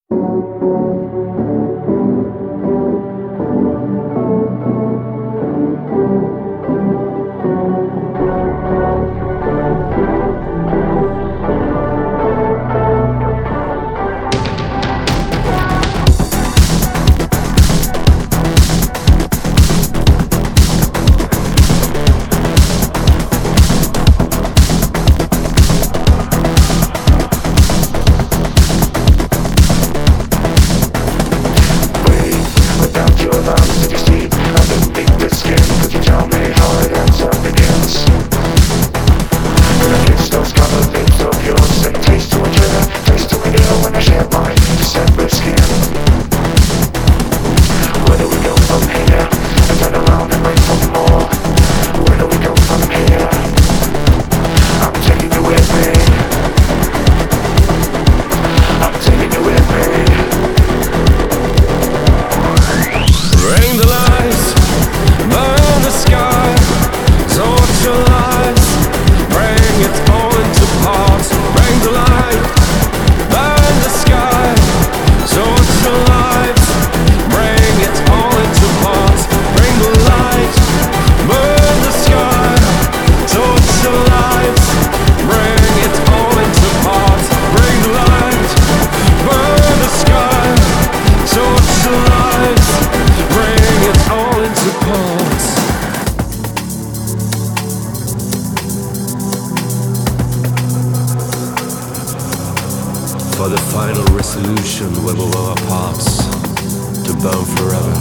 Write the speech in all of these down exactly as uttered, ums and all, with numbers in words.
For the final resolution when we were apart, to burn forever,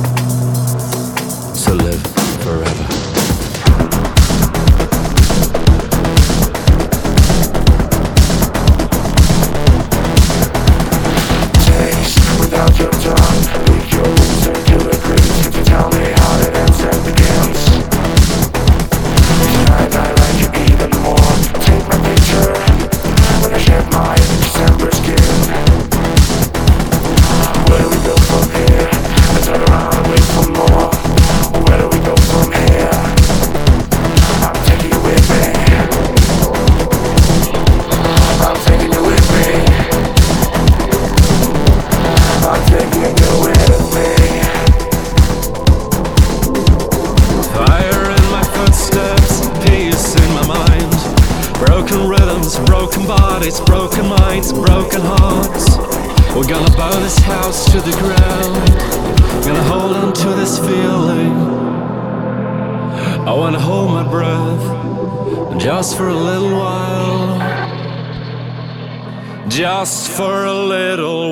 to live forever. Without your tongue, leak your wounds into the crease. If you tell me how it ends and begins, tonight I like you even more. Take my picture when I shed my December skin. Where do we go from here? I turn around and wait for more. Where do we go from here? I'm taking you with me. I'm taking you with me. I'm taking you with me. Fire in my footsteps, peace in my mind. Broken rhythms, broken bodies, broken minds, broken hearts. We're gonna burn this house to the ground. Gonna hold on to this feeling. I wanna hold my breath just for a little while. Just for a little